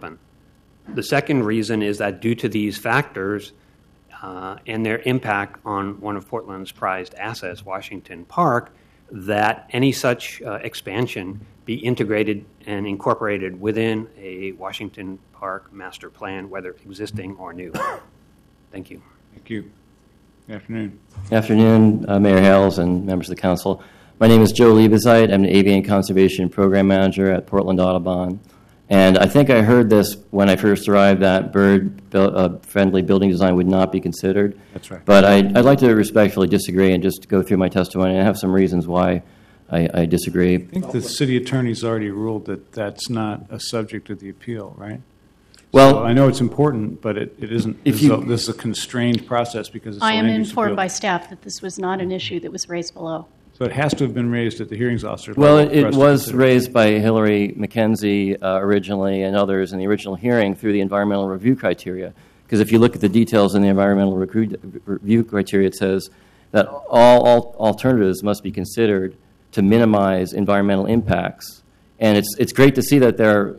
happen. The second reason is that due to these factors and their impact on one of Portland's prized assets, Washington Park, that any such expansion be integrated and incorporated within a Washington Park master plan, whether existing or new. Thank you. Thank you. Good afternoon. Good afternoon, Mayor Hales and members of the council. My name is Joe Liebezeit. I'm an Avian Conservation Program Manager at Portland Audubon. And I think I heard this when I first arrived, that bird-friendly building design would not be considered. That's right. But I'd like to respectfully disagree and just go through my testimony. And I have some reasons why I disagree. I think the city attorney's already ruled that that's not a subject of the appeal, right? Well, so I know it's important, but it isn't. This is a constrained process because it's I am land use informed appeal. by staff that this was not an issue that was raised below. So it has to have been raised at the hearings officer level. Well, it was raised by Hillary McKenzie originally and others in the original hearing through the environmental review criteria. Because if you look at the details in the environmental review criteria, it says that all alternatives must be considered to minimize environmental impacts. And it's great to see that they're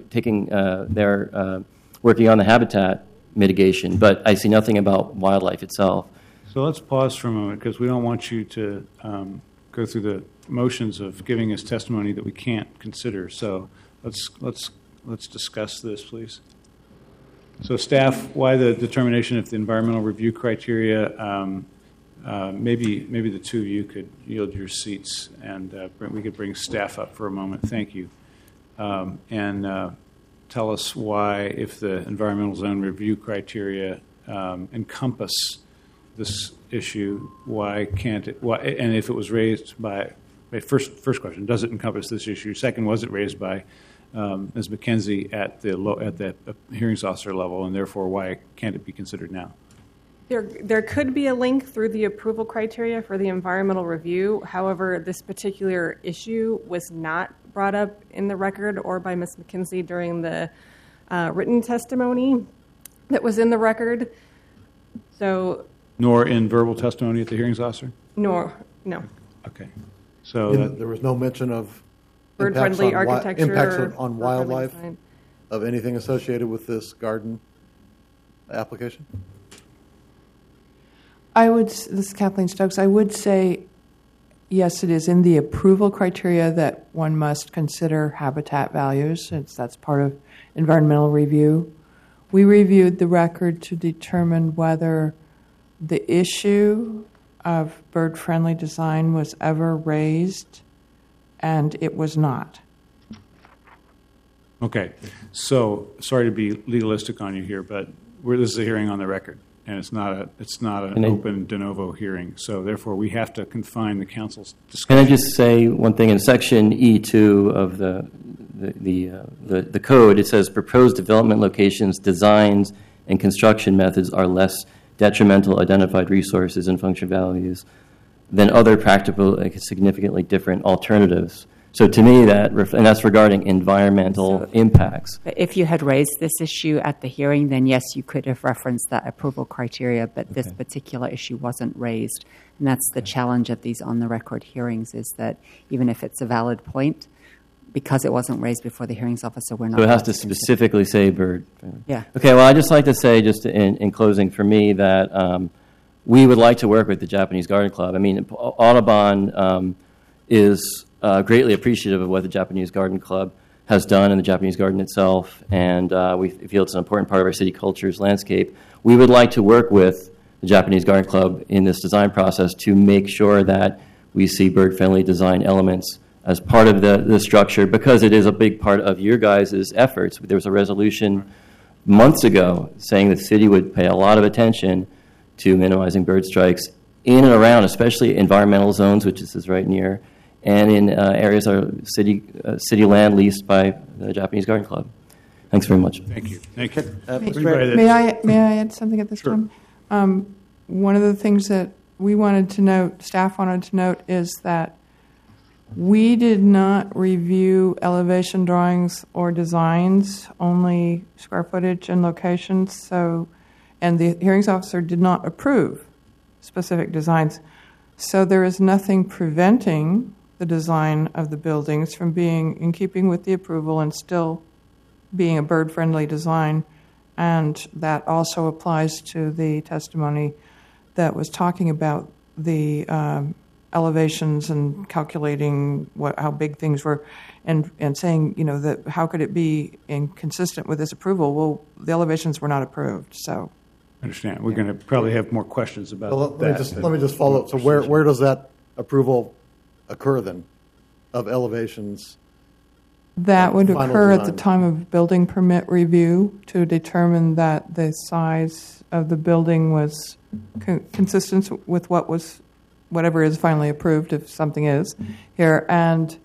working on the habitat mitigation, but I see nothing about wildlife itself. So let's pause for a moment because we don't want you to go through the motions of giving us testimony that we can't consider. So let's discuss this, please. So staff, why the determination if the environmental review criteria? Maybe the two of you could yield your seats, and we could bring staff up for a moment. Thank you, and tell us why, if the environmental zone review criteria encompass this issue, why can't it? Why, and if it was raised by first question, does it encompass this issue? Second, was it raised by Ms. McKenzie at the hearings officer level, and therefore why can't it be considered now? There could be a link through the approval criteria for the environmental review. However, this particular issue was not brought up in the record or by Ms. McKenzie during the written testimony that was in the record. So, nor in verbal testimony at the hearings officer? No. Okay. So there was no mention of bird-friendly architecture, impacts on wildlife of anything associated with this garden application? This is Kathleen Stokes. I would say, yes, it is in the approval criteria that one must consider habitat values, since that's part of environmental review. We reviewed the record to determine whether the issue of bird-friendly design was ever raised, and it was not. Okay. So sorry to be legalistic on you here, but this is a hearing on the record, and it's not an open de novo hearing. So therefore, we have to confine the council's discussion. Can I just say one thing? In section E2 of the code, it says proposed development locations, designs, and construction methods are less detrimental identified resources and function values than other practical, significantly different alternatives. So to me, and that's regarding environmental impacts. If you had raised this issue at the hearing, then yes, you could have referenced that approval criteria, but this particular issue wasn't raised. And that's the challenge of these on-the-record hearings, is that even if it's a valid point, because it wasn't raised before the hearings officer, we're not. So it has to specifically say bird. Yeah. Okay, well, I'd just like to say, just in closing for me, that we would like to work with the Japanese Garden Club. I mean, Audubon is greatly appreciative of what the Japanese Garden Club has done in the Japanese garden itself, and we feel it's an important part of our city culture's landscape. We would like to work with the Japanese Garden Club in this design process to make sure that we see bird-friendly design elements as part of the structure, because it is a big part of your guys' efforts. There was a resolution months ago saying the city would pay a lot of attention to minimizing bird strikes in and around, especially environmental zones, which this is right near, and in areas of city land leased by the Japanese Garden Club. Thanks very much. Thank you. Thank you. May I add something at this time? One of the things that we wanted to note, staff wanted to note, is that we did not review elevation drawings or designs, only square footage and locations. And the hearings officer did not approve specific designs. So there is nothing preventing the design of the buildings from being in keeping with the approval and still being a bird-friendly design, and that also applies to the testimony that was talking about the elevations and calculating how big things were, and saying, that how could it be inconsistent with this approval? Well, the elevations were not approved, so. I understand. We're going to probably have more questions about that. Let me just follow up. So where does that approval occur then, of elevations? That would Final occur at the design. time of building permit review to determine that the size of the building was consistent with whatever is finally approved, if something is here, and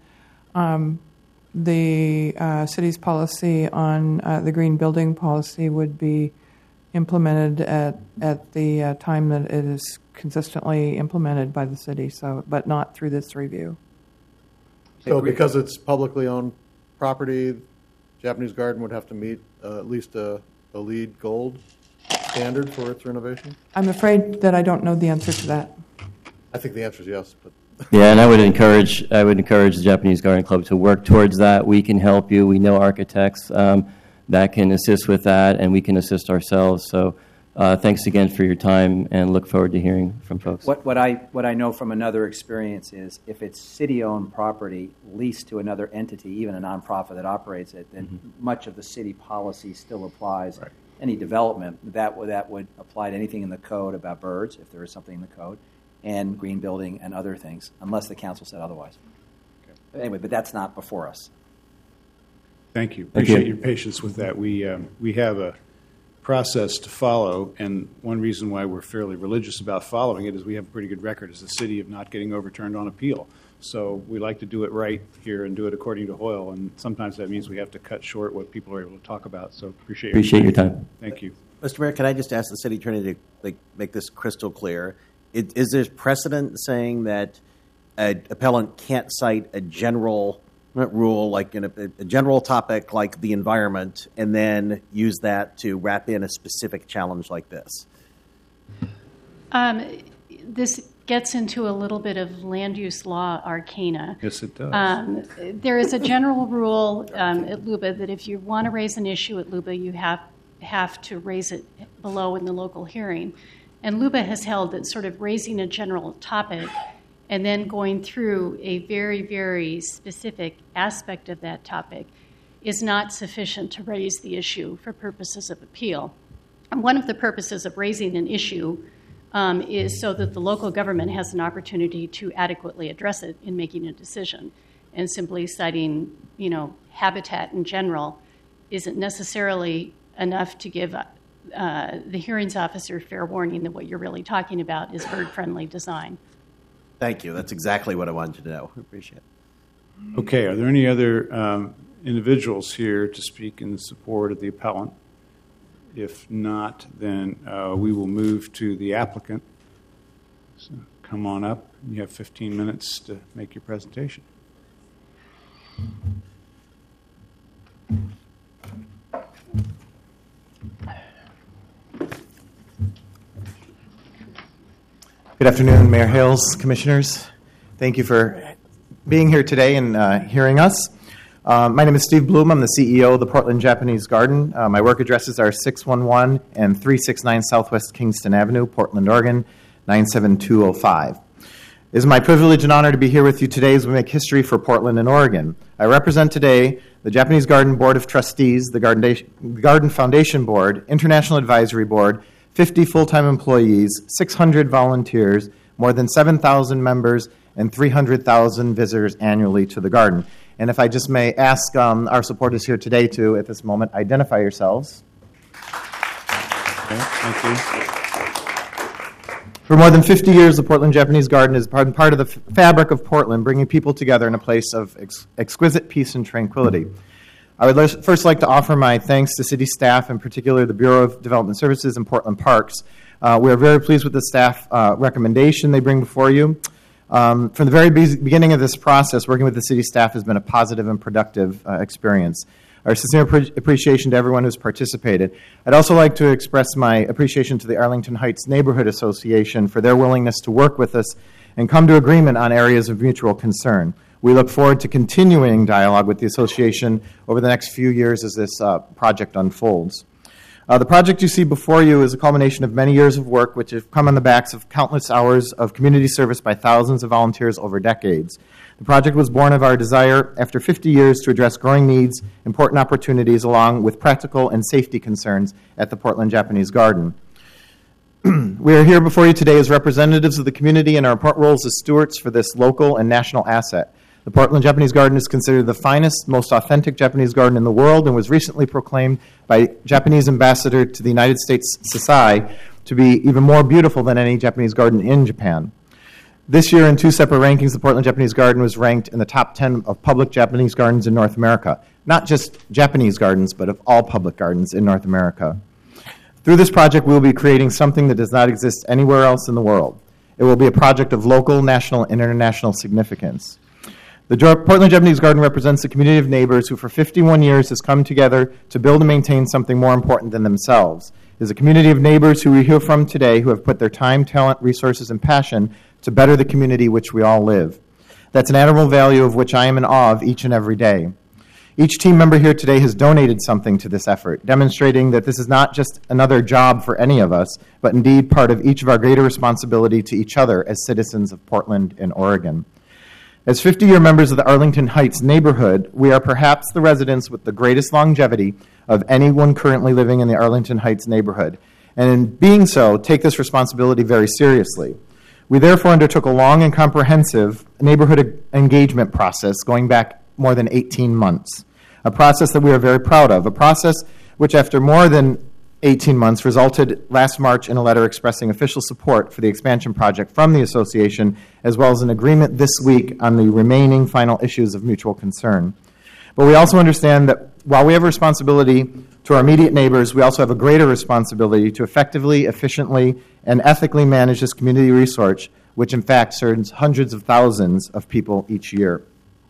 the city's policy on the green building policy would be implemented at the time that it is consistently implemented by the city. So, but not through this review. So because it's publicly owned property, Japanese Garden would have to meet at least a LEED Gold standard for its renovation? I'm afraid that I don't know the answer to that. I think the answer is yes, but Yeah, and I would encourage the Japanese Garden Club to work towards that. We can help you. We know architects that can assist with that, and we can assist ourselves. So thanks again for your time, and look forward to hearing from folks. What I know from another experience is if it's city-owned property leased to another entity, even a nonprofit that operates it, then much of the city policy still applies. Right. Any development, that would apply to anything in the code about birds, if there is something in the code, and green building and other things, unless the council said otherwise. Okay. Anyway, but that's not before us. Thank you. Thank you. Appreciate your patience with that. We have a process to follow, and one reason why we're fairly religious about following it is we have a pretty good record as a city of not getting overturned on appeal. So we like to do it right here and do it according to Hoyle, and sometimes that means we have to cut short what people are able to talk about. So appreciate your time. Thank you. Mr. Mayor, can I just ask the city attorney to make this crystal clear? Is there precedent saying that an appellant can't cite a general rule, like in a general topic like the environment, and then use that to wrap in a specific challenge like this? This gets into a little bit of land use law arcana. Yes, it does. There is a general rule at LUBA that if you want to raise an issue at LUBA, you have to raise it below in the local hearing. And LUBA has held that sort of raising a general topic and then going through a very, very specific aspect of that topic is not sufficient to raise the issue for purposes of appeal. And one of the purposes of raising an issue is so that the local government has an opportunity to adequately address it in making a decision. And simply citing, habitat in general isn't necessarily enough to give the hearings officer fair warning that what you're really talking about is bird-friendly design. Thank you. That's exactly what I wanted to know. I appreciate it. Okay, are there any other individuals here to speak in support of the appellant? If not, then we will move to the applicant. So come on up. You have 15 minutes to make your presentation. Good afternoon, Mayor Hales, Commissioners. Thank you for being here today and hearing us. My name is Steve Bloom. I'm the CEO of the Portland Japanese Garden. My work addresses are 611 and 369 Southwest Kingston Avenue, Portland, Oregon, 97205. It is my privilege and honor to be here with you today as we make history for Portland and Oregon. I represent today the Japanese Garden Board of Trustees, the Garden Foundation Board, International Advisory Board, 50 full-time employees, 600 volunteers, more than 7,000 members, and 300,000 visitors annually to the garden. And if I just may ask our supporters here today to, at this moment, identify yourselves. Okay, thank you. For more than 50 years, the Portland Japanese Garden has been part of the fabric of Portland, bringing people together in a place of exquisite peace and tranquility. I would first like to offer my thanks to city staff, in particular the Bureau of Development Services and Portland Parks. We are very pleased with the staff recommendation they bring before you. From the very beginning of this process, working with the city staff has been a positive and productive experience. Our sincere appreciation to everyone who's participated. I'd also like to express my appreciation to the Arlington Heights Neighborhood Association for their willingness to work with us and come to agreement on areas of mutual concern. We look forward to continuing dialogue with the association over the next few years as this project unfolds. The project you see before you is a culmination of many years of work which have come on the backs of countless hours of community service by thousands of volunteers over decades. The project was born of our desire, after 50 years, to address growing needs, important opportunities, along with practical and safety concerns at the Portland Japanese Garden. We are here before you today as representatives of the community in our important roles as stewards for this local and national asset. The Portland Japanese Garden is considered the finest, most authentic Japanese garden in the world and was recently proclaimed by Japanese ambassador to the United States Sasai to be even more beautiful than any Japanese garden in Japan. This year, in 2 separate rankings, the Portland Japanese Garden was ranked in the top 10 of public Japanese gardens in North America. Not just Japanese gardens, but of all public gardens in North America. Through this project, we will be creating something that does not exist anywhere else in the world. It will be a project of local, national, and international significance. The Portland Japanese Garden represents a community of neighbors who for 51 years has come together to build and maintain something more important than themselves. It is a community of neighbors who we hear from today who have put their time, talent, resources, and passion to better the community which we all live. That's an admirable value of which I am in awe of each and every day. Each team member here today has donated something to this effort, demonstrating that this is not just another job for any of us, but indeed part of each of our greater responsibility to each other as citizens of Portland and Oregon. As 50-year members of the Arlington Heights neighborhood, we are perhaps the residents with the greatest longevity of anyone currently living in the Arlington Heights neighborhood, and in being so, take this responsibility very seriously. We therefore undertook a long and comprehensive neighborhood engagement process going back more than 18 months, a process that we are very proud of, a process which after more than 18 months resulted last March in a letter expressing official support for the expansion project from the association, as well as an agreement this week on the remaining final issues of mutual concern. But we also understand that while we have a responsibility to our immediate neighbors, we also have a greater responsibility to effectively, efficiently, and ethically manage this community resource, which in fact serves hundreds of thousands of people each year.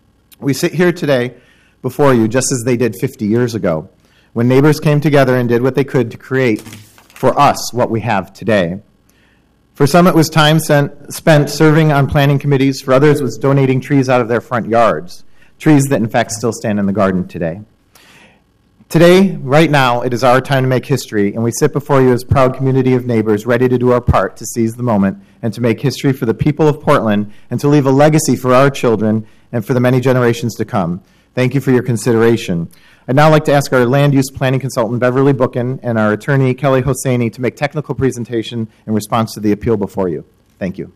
We sit here today before you just as they did 50 years ago, when neighbors came together and did what they could to create for us what we have today. For some, it was time spent serving on planning committees. For others, it was donating trees out of their front yards, trees that in fact still stand in the garden today. Today, right now, it is our time to make history, and we sit before you as a proud community of neighbors ready to do our part to seize the moment and to make history for the people of Portland and to leave a legacy for our children and for the many generations to come. Thank you for your consideration. I'd now like to ask our land use planning consultant, Beverly Bookin, and our attorney, Kelly Hosseini, to make technical presentation in response to the appeal before you. Thank you.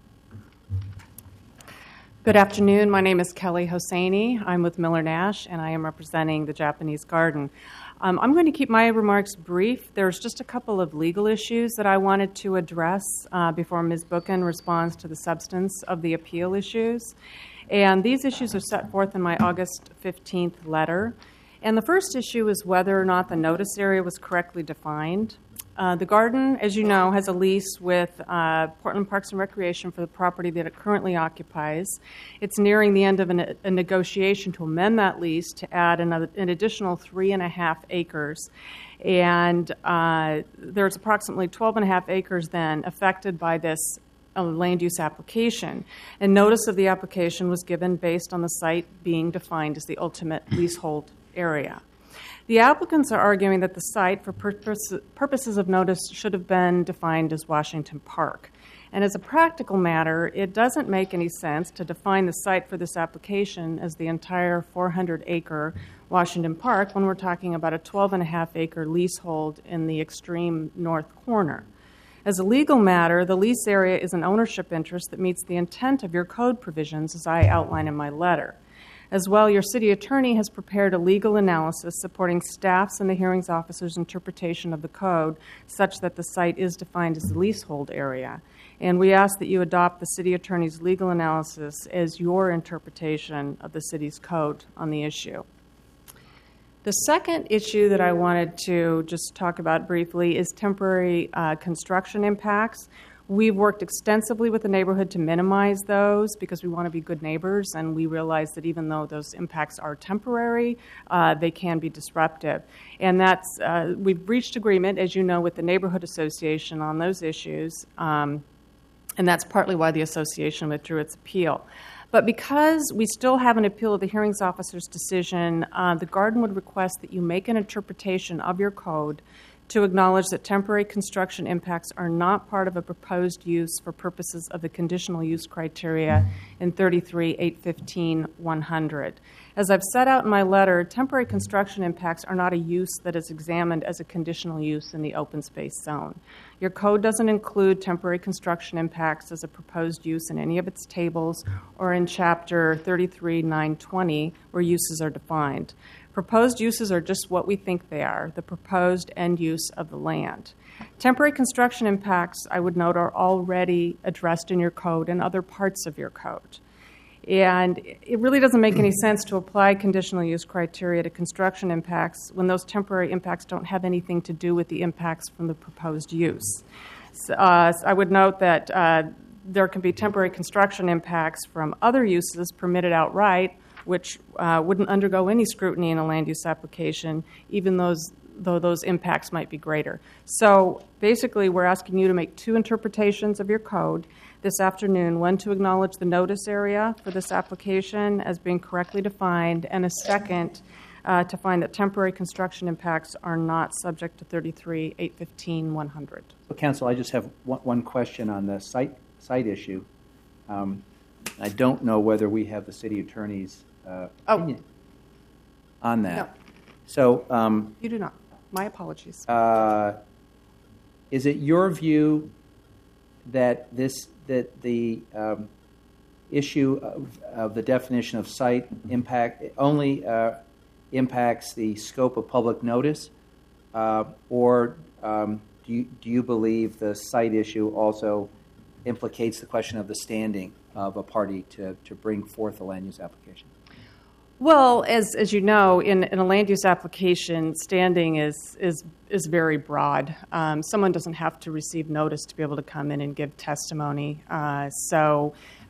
Good afternoon. My name is Kelly Hosseini. I'm with Miller Nash, and I am representing the Japanese Garden. I'm going to keep my remarks brief. There's just a couple of legal issues that I wanted to address before Ms. Bookin responds to the substance of the appeal issues. And these issues are set forth in my August 15th letter. And the first issue is whether or not the notice area was correctly defined. The garden, as you know, has a lease with Portland Parks and Recreation for the property that it currently occupies. It's nearing the end of a negotiation to amend that lease to add an additional 3.5 acres. And there's approximately 12.5 acres then affected by this land use application. And notice of the application was given based on the site being defined as the ultimate leasehold area. The applicants are arguing that the site, for purposes of notice, should have been defined as Washington Park. And as a practical matter, it doesn't make any sense to define the site for this application as the entire 400-acre Washington Park when we're talking about a 12.5-acre leasehold in the extreme north corner. As a legal matter, the lease area is an ownership interest that meets the intent of your code provisions, as I outline in my letter. As well, your city attorney has prepared a legal analysis supporting staff's and the hearings officer's interpretation of the code such that the site is defined as the leasehold area. And we ask that you adopt the city attorney's legal analysis as your interpretation of the city's code on the issue. The second issue that I wanted to just talk about briefly is temporary construction impacts. We've worked extensively with the neighborhood to minimize those because we want to be good neighbors, and we realize that even though those impacts are temporary, they can be disruptive. And that's we've reached agreement, as you know, with the Neighborhood Association on those issues, and that's partly why the association withdrew its appeal. But because we still have an appeal of the hearings officer's decision, the garden would request that you make an interpretation of your code to acknowledge that temporary construction impacts are not part of a proposed use for purposes of the conditional use criteria in 33-815-100. As I've set out in my letter, temporary construction impacts are not a use that is examined as a conditional use in the open space zone. Your code doesn't include temporary construction impacts as a proposed use in any of its tables or in Chapter 33-920 where uses are defined. Proposed uses are just what we think they are, the proposed end use of the land. Temporary construction impacts, I would note, are already addressed in your code and other parts of your code. And it really doesn't make any sense to apply conditional use criteria to construction impacts when those temporary impacts don't have anything to do with the impacts from the proposed use. So, I would note that there can be temporary construction impacts from other uses permitted outright, which wouldn't undergo any scrutiny in a land use application, even though those impacts might be greater. So basically, we're asking you to make two interpretations of your code this afternoon, one to acknowledge the notice area for this application as being correctly defined, and a second to find that temporary construction impacts are not subject to 33-815-100. So, Council, I just have one question on the site issue. I don't know whether we have the city attorney's opinion on that. No. So, You do not. My apologies. is it your view that the issue of the definition of site impact only impacts the scope of public notice, or do you believe the site issue also implicates the question of the standing of a party to bring forth a land use application? Well, as you know, in a land use application, standing is very broad. Someone doesn't have to receive notice to be able to come in and give testimony. To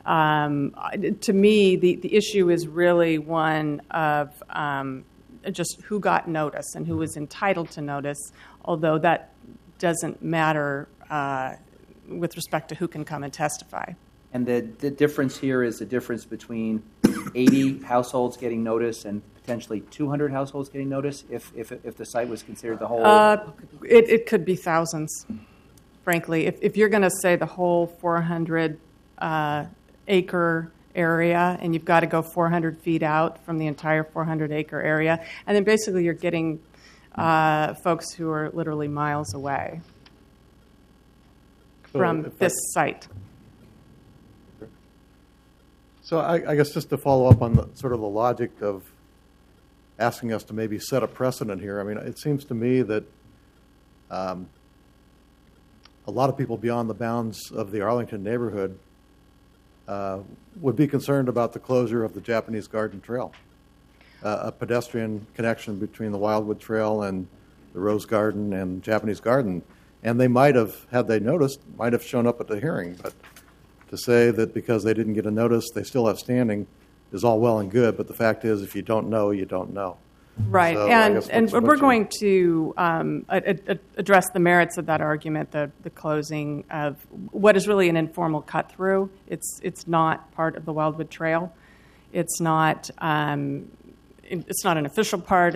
me, the issue is really one of just who got notice and who was entitled to notice, although that doesn't matter with respect to who can come and testify. And the difference here is the difference between 80 households getting notice and potentially 200 households getting notice if the site was considered the whole? It could be thousands, frankly. If you're going to say the whole 400-acre area and you've got to go 400 feet out from the entire 400-acre area, and then basically you're getting folks who are literally miles away from this site. So I guess just to follow up on sort of the logic of asking us to maybe set a precedent here, I mean, it seems to me that a lot of people beyond the bounds of the Arlington neighborhood would be concerned about the closure of the Japanese Garden Trail, a pedestrian connection between the Wildwood Trail and the Rose Garden and Japanese Garden. And they might have, had they noticed, might have shown up at the hearing, but to say that because they didn't get a notice, they still have standing is all well and good, but the fact is, if you don't know, you don't know. Right, So and we're going to address the merits of that argument, the closing of what is really an informal cut-through. It's not part of the Wildwood Trail. It's not an official part.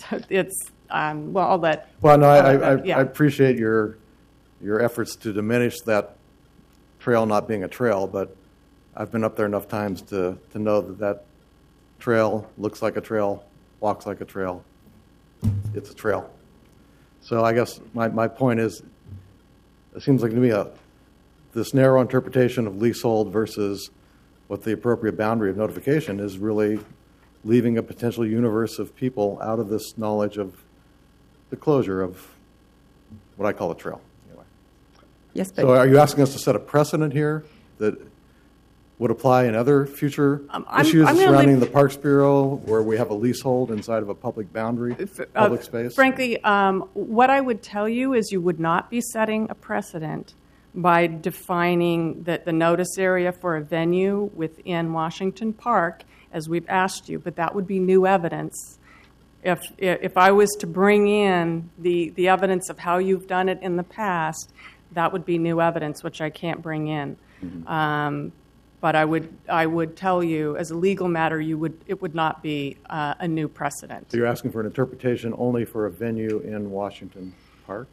Well, I'll let. Well, no, I appreciate your efforts to diminish that trail not being a trail, but I've been up there enough times to know that trail looks like a trail, walks like a trail. It's a trail. So I guess my point is, it seems like to me this narrow interpretation of leasehold versus what the appropriate boundary of notification is really leaving a potential universe of people out of this knowledge of the closure of what I call a trail. Yes, but So are you asking us to set a precedent here that would apply in other future issues surrounding the Parks Bureau where we have a leasehold inside of a public boundary, public space? Frankly, what I would tell you is you would not be setting a precedent by defining the notice area for a venue within Washington Park as we've asked you, but that would be new evidence. If I was to bring in the evidence of how you've done it in the past, that would be new evidence, which I can't bring in. but I would tell you, as a legal matter, it would not be a new precedent. So you're asking for an interpretation only for a venue in Washington Park?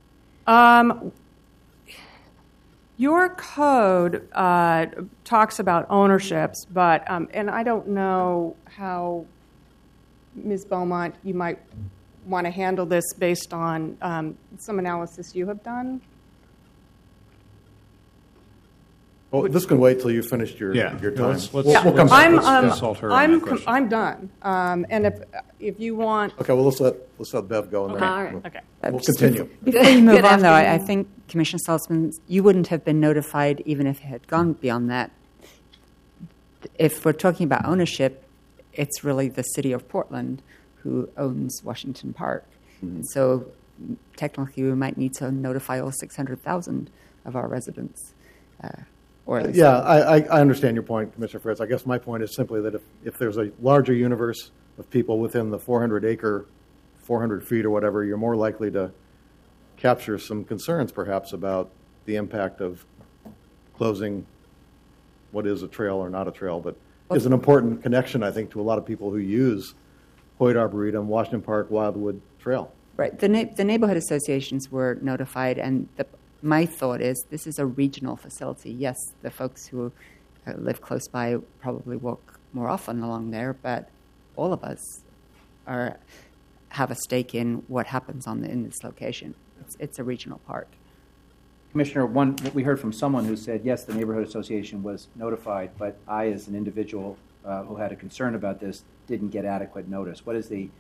Your code talks about ownerships, but and I don't know how, Ms. Beaumont, you might want to handle this based on some analysis you have done. Well, this can wait till you finished your time. We'll come back. I'm done. And if you want, okay. Well, let's let Bev go. And then All right. Okay. We'll continue. Before you move Good on, though, I afternoon. think, Commissioner Saltzman, you wouldn't have been notified even if it had gone beyond that. If we're talking about ownership, it's really the city of Portland who owns Washington Park. And so technically we might need to notify all 600,000 of our residents. Or at least I understand your point, Commissioner Fritz. I guess my point is simply that if there's a larger universe of people within the 400-acre, 400 feet or whatever, you're more likely to capture some concerns perhaps about the impact of closing what is a trail or not a trail, but is an important connection, I think, to a lot of people who use Hoyt Arboretum, Washington Park, Wildwood Trail. Right. The neighborhood associations were notified, and my thought is this is a regional facility. Yes, the folks who live close by probably walk more often along there, but all of us have a stake in what happens in this location. It's a regional park. Commissioner, we heard from someone who said, yes, the neighborhood association was notified, but I, as an individual who had a concern about this, didn't get adequate notice. What is the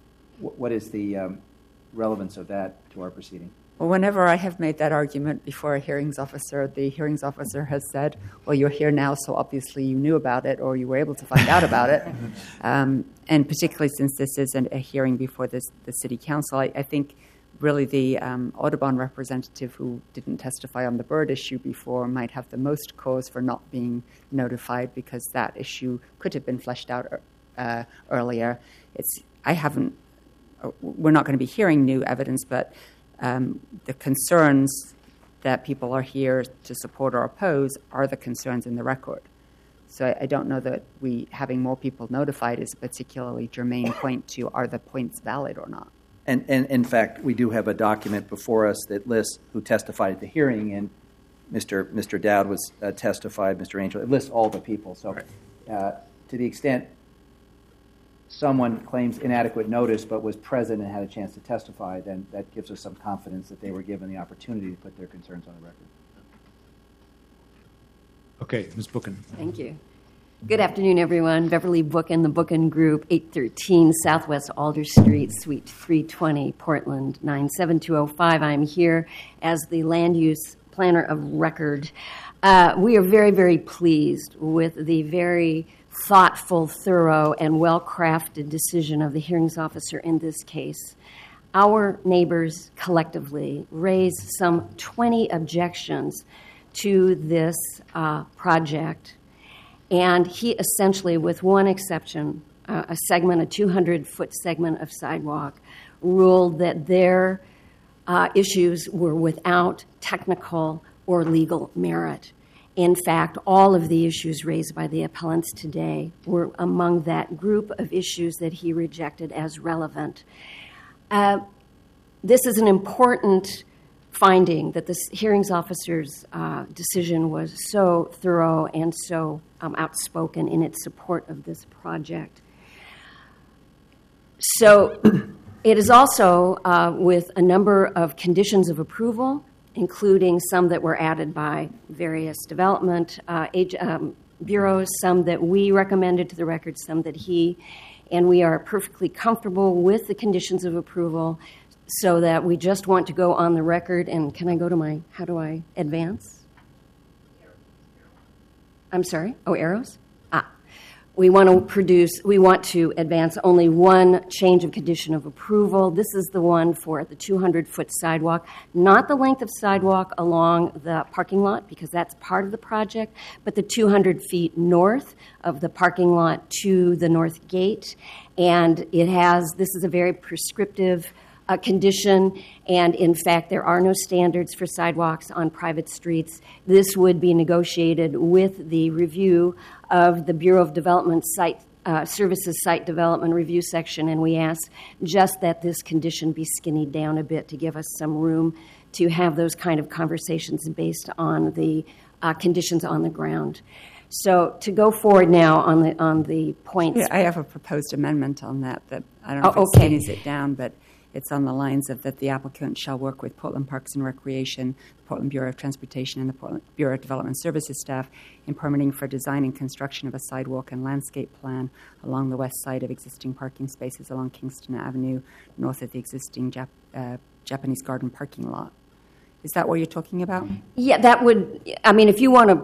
relevance of that to our proceeding? Well, whenever I have made that argument before a hearings officer, the hearings officer has said, well, you're here now, so obviously you knew about it or you were able to find out about it. And particularly since this isn't a hearing before the city council, I think really the Audubon representative who didn't testify on the bird issue before might have the most cause for not being notified because that issue could have been fleshed out earlier. We're not going to be hearing new evidence, but the concerns that people are here to support or oppose are the concerns in the record. So I don't know that having more people notified is a particularly germane point to are the points valid or not. And in fact, we do have a document before us that lists who testified at the hearing, and Mr. Dowd was testified, Mr. Angel. It lists all the people. So to the extent someone claims inadequate notice but was present and had a chance to testify, then that gives us some confidence that they were given the opportunity to put their concerns on the record. Okay, Ms. Bookin. Thank you. Good afternoon, everyone. Beverly Bookin, the Bookin Group, 813 Southwest Alder Street, Suite 320, Portland, 97205. I'm here as the land use planner of record. We are very, very pleased with the very thoughtful, thorough, and well-crafted decision of the hearings officer in this case. Our neighbors collectively raised some 20 objections to this project, and he essentially, with one exception, a 200-foot segment of sidewalk, ruled that their issues were without technical or legal merit. In fact, all of the issues raised by the appellants today were among that group of issues that he rejected as relevant. This is an important finding that the hearings officer's decision was so thorough and so outspoken in its support of this project. So it is also with a number of conditions of approval, including some that were added by various development bureaus, some that we recommended to the record, some that he, and we are perfectly comfortable with the conditions of approval, so that we just want to go on the record. And can I go to how do I advance? I'm sorry? Oh, arrows? We want to advance only one change of condition of approval. This is the one for the 200-foot sidewalk, not the length of sidewalk along the parking lot, because that's part of the project, but the 200 feet north of the parking lot to the north gate. And this is a very prescriptive condition, and in fact, there are no standards for sidewalks on private streets. This would be negotiated with the review of the Bureau of Development Services Site Development Review Section, and we ask just that this condition be skinnied down a bit to give us some room to have those kind of conversations based on the conditions on the ground. So to go forward now on the points. Yeah, I have a proposed amendment on that I don't know if it okay. skinnies it down, but it's on the lines of that the applicant shall work with Portland Parks and Recreation, the Portland Bureau of Transportation, and the Portland Bureau of Development Services staff in permitting for design and construction of a sidewalk and landscape plan along the west side of existing parking spaces along Kingston Avenue, north of the existing Japanese Garden parking lot. Is that what you're talking about? Yeah, that would. I mean, if you want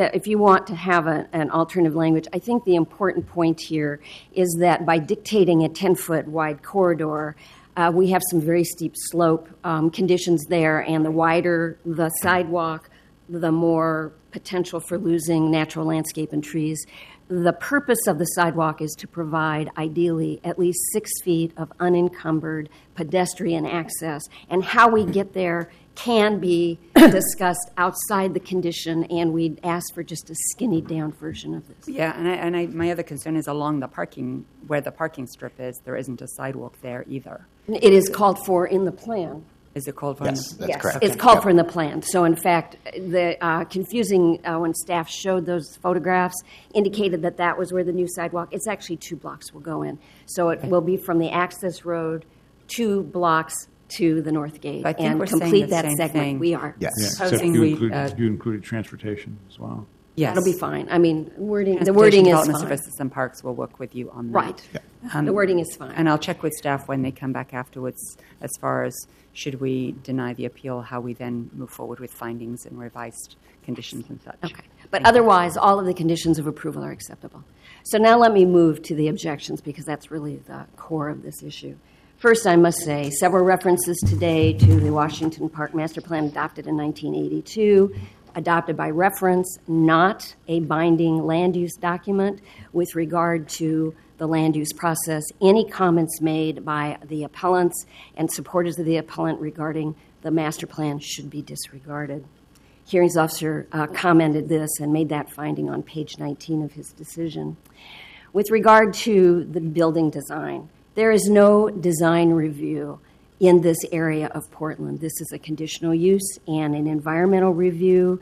to have an alternative language, I think the important point here is that by dictating a 10-foot wide corridor, we have some very steep slope conditions there, and the wider the sidewalk, the more potential for losing natural landscape and trees. The purpose of the sidewalk is to provide, ideally, at least 6 feet of unencumbered pedestrian access, and how we get there can be discussed outside the condition, and we'd ask for just a skinny down version of this. Yeah, and my other concern is along the parking, where the parking strip is, there isn't a sidewalk there either. It is called for in the plan. Is it called for? Yes, that's Yes, correct. it's called for in the plan. So, in fact, the confusing when staff showed those photographs indicated that was where the new sidewalk. It's actually 2 blocks will go in. So it will be from the access road 2 blocks to the north gate I think and we're saying complete the that same segment. thing. We are. Yes. Yeah, except Supposing you, we, you included transportation as well. Yes. It'll be fine. I mean, the wording is Development fine. Services and Parks will work with you on that. Right. The wording is fine. And I'll check with staff when they come back afterwards as far as should we deny the appeal, how we then move forward with findings and revised conditions and such. Okay. But otherwise, all of the conditions of approval are acceptable. So now let me move to the objections, because that's really the core of this issue. First, I must say, several references today to the Washington Park Master Plan adopted in 1982, adopted by reference, not a binding land use document with regard to the land use process. Any comments made by the appellants and supporters of the appellant regarding the master plan should be disregarded. Hearings officer commented this and made that finding on page 19 of his decision. With regard to the building design, there is no design review in this area of Portland. This is a conditional use and an environmental review.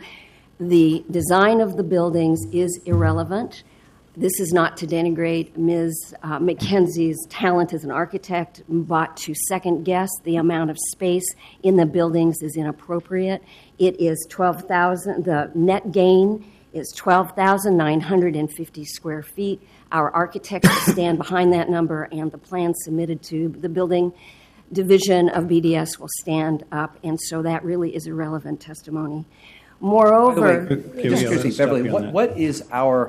The design of the buildings is irrelevant. This is not to denigrate Ms. McKenzie's talent as an architect, but to second guess the amount of space in the buildings is inappropriate. It is 12,000. The net gain is 12,950 square feet. Our architects will stand behind that number, and the plan submitted to the building division of BDS will stand up, and so that really is irrelevant testimony. Moreover, Excuse me, Beverly, what is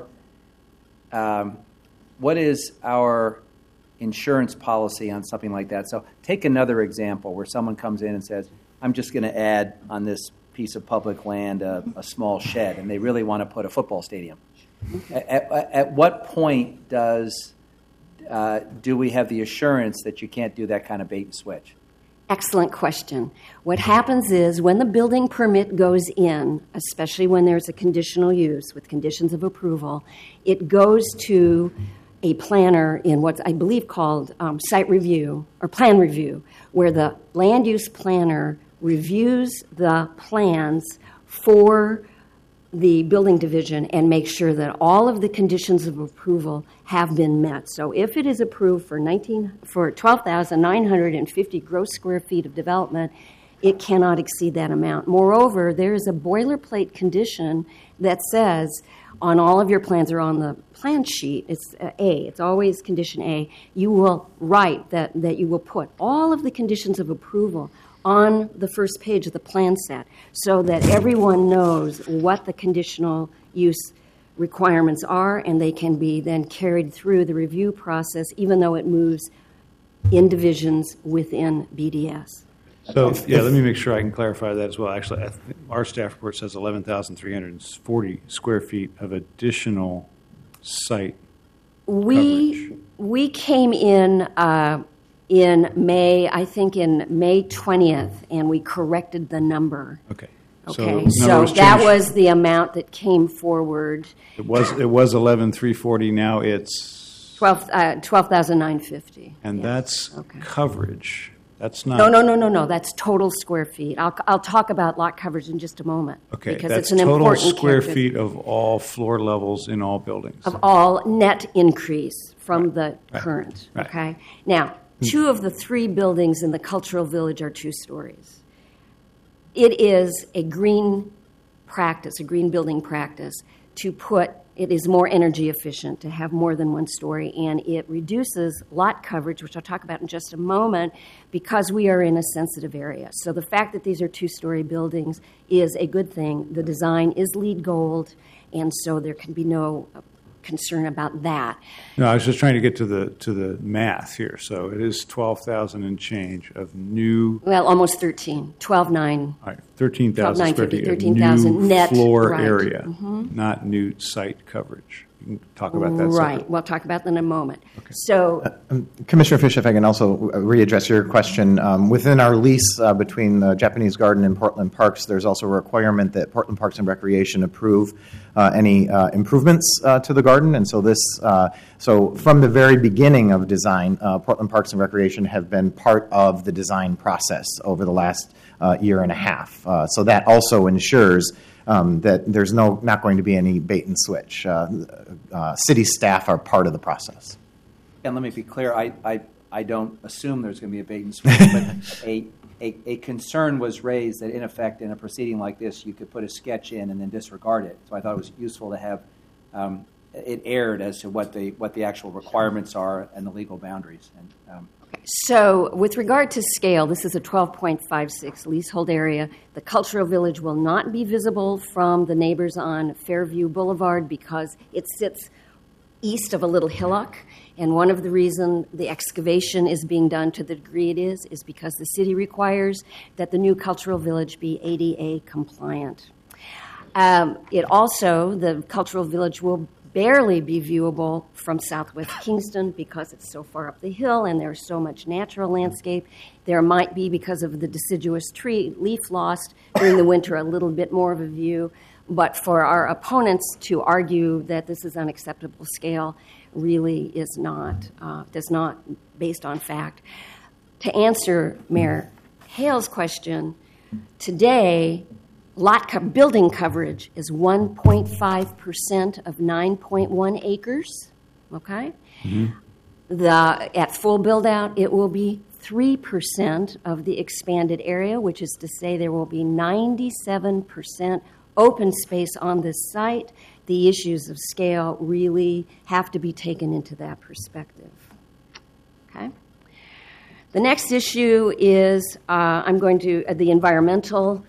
our insurance policy on something like that? So take another example where someone comes in and says, I'm just going to add on this piece of public land a small shed, and they really want to put a football stadium. At what point do we have the assurance that you can't do that kind of bait and switch? excellent question. What happens is when the building permit goes in, especially when there's a conditional use with conditions of approval, it goes to a planner in what's, I believe, called site review or plan review, where the land use planner reviews the plans for the building division and makes sure that all of the conditions of approval have been met. So if it is approved for 12,950 gross square feet of development, it cannot exceed that amount. Moreover, there is a boilerplate condition that says on all of your plans or on the plan sheet, it's A, it's always condition A, you will write that you will put all of the conditions of approval on the first page of the plan set so that everyone knows what the conditional use requirements are, and they can be then carried through the review process even though it moves in divisions within BDS. So, let me make sure I can clarify that as well. Actually, our staff report says 11,340 square feet of additional site coverage. We came in in May, I think in May 20th, and we corrected the number. Okay. Okay, the so numbers that changed. was the amount that came forward. It was 11,340. Now it's 12,950. and Yes. that's Okay. coverage. That's not. No. That's total square feet. I'll talk about lot coverage in just a moment. Okay, because that's it's an total important square character feet of all floor levels in all buildings. of all net increase from the Right. current. Right. Okay. Now, 2 of the 3 buildings in the cultural village are 2 stories. It is a green practice, a green building practice, to put. It is more energy efficient to have more than 1 story, and it reduces lot coverage, which I'll talk about in just a moment, because we are in a sensitive area. So the fact that these are 2-story buildings is a good thing. The design is LEED Gold, and so there can be no concern about that. No, I was just trying to get to the math here. So it is 12,000 and change of new. Well, almost 13, 12,900. All right, 13,000 square feet of 13,000 new net, floor right. area, not new site coverage. You can talk about that. Right. separate. We'll talk about that in a moment. So, Commissioner Fish, if I can also readdress your question. Within our lease between the Japanese Garden and Portland Parks, there's also a requirement that Portland Parks and Recreation approve any improvements to the garden. And so so from the very beginning of design, Portland Parks and Recreation have been part of the design process over the last year and a half. So that also ensures that there's not going to be any bait and switch. City staff are part of the process. And let me be clear, I don't assume there's going to be a bait and switch, but a concern was raised that, in effect, in a proceeding like this, you could put a sketch in and then disregard it. So I thought it was useful to have it aired as to what the actual requirements are and the legal boundaries. And so with regard to scale, this is a 12.56 leasehold area. The cultural village will not be visible from the neighbors on Fairview Boulevard because it sits east of a little hillock. And one of the reasons the excavation is being done to the degree it is because the city requires that the new cultural village be ADA compliant. The cultural village will barely be viewable from Southwest Kingston because it's so far up the hill and there's so much natural landscape. There might be, because of the deciduous tree leaf loss during the winter, a little bit more of a view. But for our opponents to argue that this is unacceptable scale really is not based on fact. To answer Mayor Hale's question, today, building coverage is 1.5% of 9.1 acres, okay? Mm-hmm. At full build-out, it will be 3% of the expanded area, which is to say there will be 97% open space on this site. The issues of scale really have to be taken into that perspective, okay? The next issue is the environmental.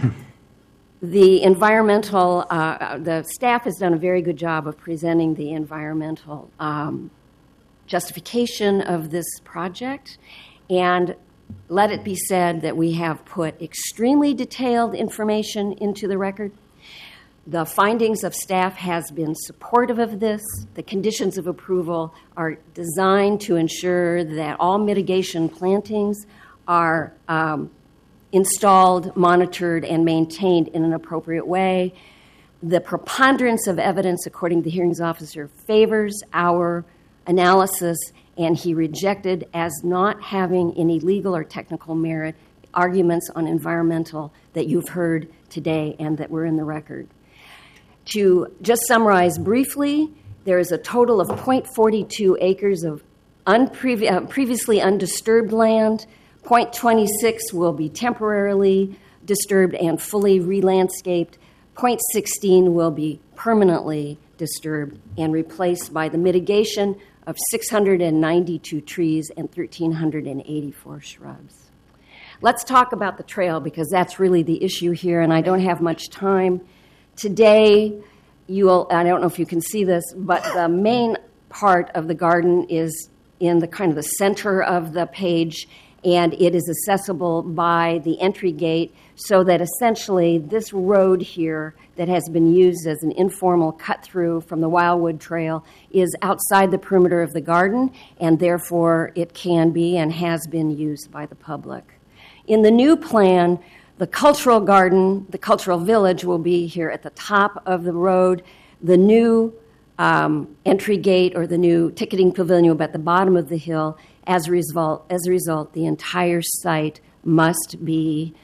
The staff has done a very good job of presenting the environmental justification of this project. And let it be said that we have put extremely detailed information into the record. The findings of staff has been supportive of this. The conditions of approval are designed to ensure that all mitigation plantings are installed, monitored, and maintained in an appropriate way. The preponderance of evidence, according to the hearings officer, favors our analysis, and he rejected as not having any legal or technical merit arguments on environmental that you've heard today and that were in the record. To just summarize briefly, there is a total of 0.42 acres of previously undisturbed land. 0.26 will be temporarily disturbed and fully re-landscaped. 0.16 will be permanently disturbed and replaced by the mitigation of 692 trees and 1,384 shrubs. Let's talk about the trail because that's really the issue here, and I don't have much time. Today, I don't know if you can see this, but the main part of the garden is in the kind of the center of the page, and it is accessible by the entry gate, so that essentially this road here that has been used as an informal cut-through from the Wildwood Trail is outside the perimeter of the garden, and therefore it can be and has been used by the public. In the new plan, the cultural garden, the cultural village, will be here at the top of the road. The new entry gate or the new ticketing pavilion will be at the bottom of the hill. As a result, the entire site must be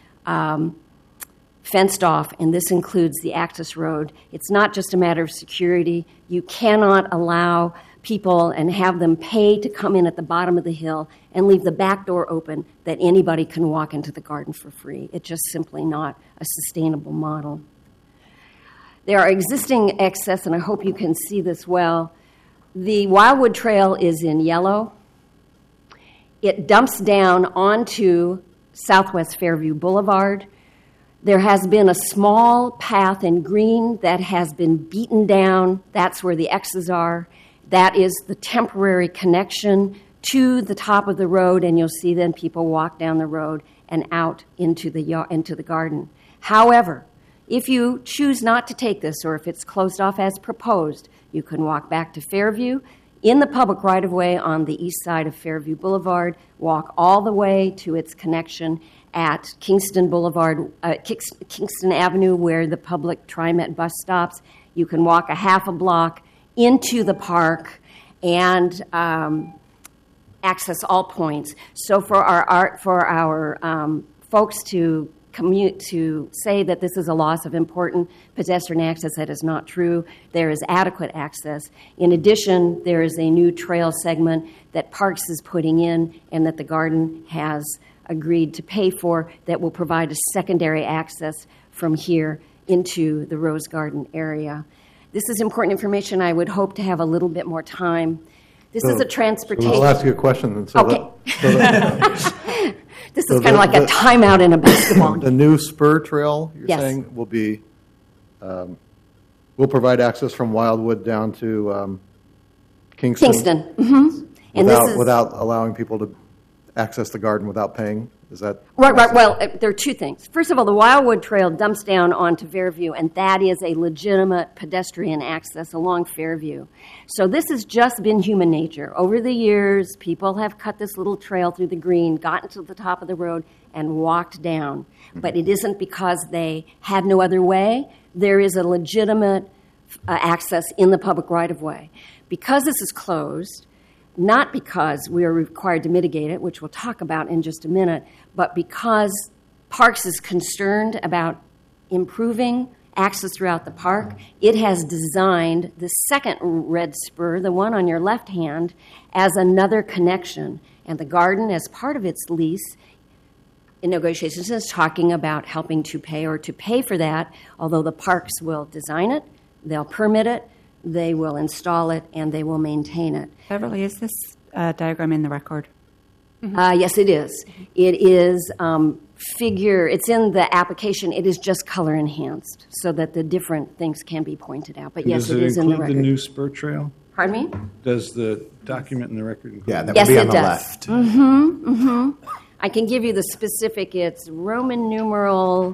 fenced off, and this includes the access road. It's not just a matter of security. You cannot allow people and have them pay to come in at the bottom of the hill and leave the back door open that anybody can walk into the garden for free. It's just simply not a sustainable model. There are existing access, and I hope you can see this well. The Wildwood Trail is in yellow. It dumps down onto Southwest Fairview Boulevard. There has been a small path in green that has been beaten down. That's where the X's are. That is the temporary connection to the top of the road, and you'll see then people walk down the road and out into the garden. However, if you choose not to take this, or if it's closed off as proposed, you can walk back to Fairview in the public right-of-way on the east side of Fairview Boulevard, walk all the way to its connection at Kingston Avenue, where the public TriMet bus stops. You can walk a half a block into the park and access all points. So for our folks to commute to say that this is a loss of important pedestrian access, that is not true. There is adequate access. In addition, there is a new trail segment that Parks is putting in and that the garden has agreed to pay for that will provide a secondary access from here into the Rose Garden area. This is important information. I would hope to have a little bit more time. This is a transportation... I'll ask you a question. This is kind of like a timeout in a basketball game. The new spur trail, you're Yes. saying, will be, will provide access from Wildwood down to Kingston? Kingston. Mm-hmm. Without allowing people to access the garden without paying? Is that... Right. Well, there are two things. First of all, the Wildwood Trail dumps down onto Fairview, and that is a legitimate pedestrian access along Fairview. So this has just been human nature. Over the years, people have cut this little trail through the green, gotten to the top of the road, and walked down. But it isn't because they had no other way. There is a legitimate access in the public right-of-way. Because this is closed, not because we are required to mitigate it, which we'll talk about in just a minute, but because Parks is concerned about improving access throughout the park, it has designed the second red spur, the one on your left hand, as another connection. And the garden, as part of its lease, in negotiations, is talking about helping to pay for that, although the Parks will design it, they'll permit it, they will install it, and they will maintain it. Beverly, is this diagram in the record? Yes, it is. It is it's in the application. It is just color enhanced so that the different things can be pointed out. But yes, it is in the record. Does it include the new spur trail? Pardon me? Does the document in the record include Yeah, that yes, would be on it the does. left. I can give you the specific. It's Roman numeral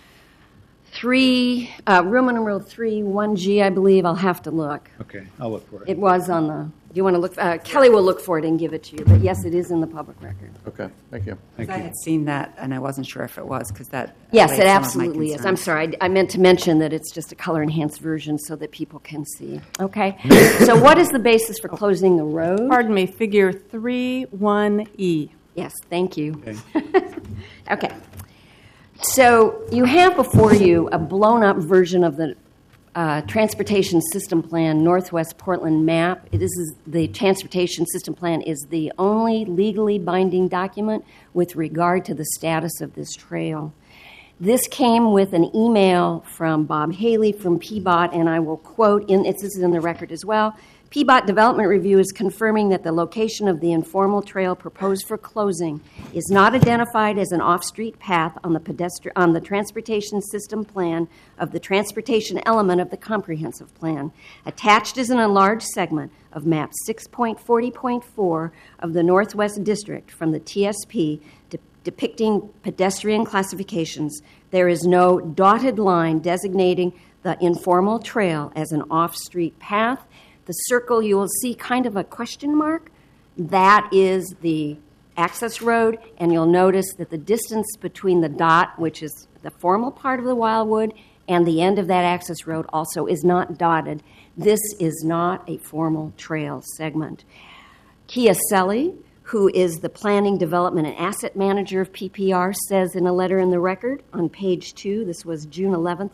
3, 1G, I believe. I'll have to look. Okay, I'll look for it. It was on the... Do you want to look? Kelly will look for it and give it to you. But yes, it is in the public record. Okay, thank you. Thank I you. had seen that, and I wasn't sure if it was, because that... Yes, allayed it some of my absolutely is. concerns. I'm sorry. I meant to mention that it's just a color-enhanced version so that people can see. Okay? So what is the basis for closing the road? Pardon me, figure 3-1E. Yes, thank you. Okay. Okay. So you have before you a blown-up version of the Transportation System Plan Northwest Portland map. The Transportation System Plan is the only legally binding document with regard to the status of this trail. This came with an email from Bob Haley from PBOT, and I will quote, this is in the record as well, PBOT Development Review is confirming that the location of the informal trail proposed for closing is not identified as an off-street path on the transportation system plan of the transportation element of the comprehensive plan. Attached is an enlarged segment of map 6.40.4 of the Northwest District from the TSP depicting pedestrian classifications. There is no dotted line designating the informal trail as an off-street path. The circle, you will see kind of a question mark. That is the access road, and you'll notice that the distance between the dot, which is the formal part of the Wildwood, and the end of that access road also is not dotted. This is not a formal trail segment. Kia Selly, who is the Planning, Development, and Asset Manager of PPR, says in a letter in the record on page 2, this was June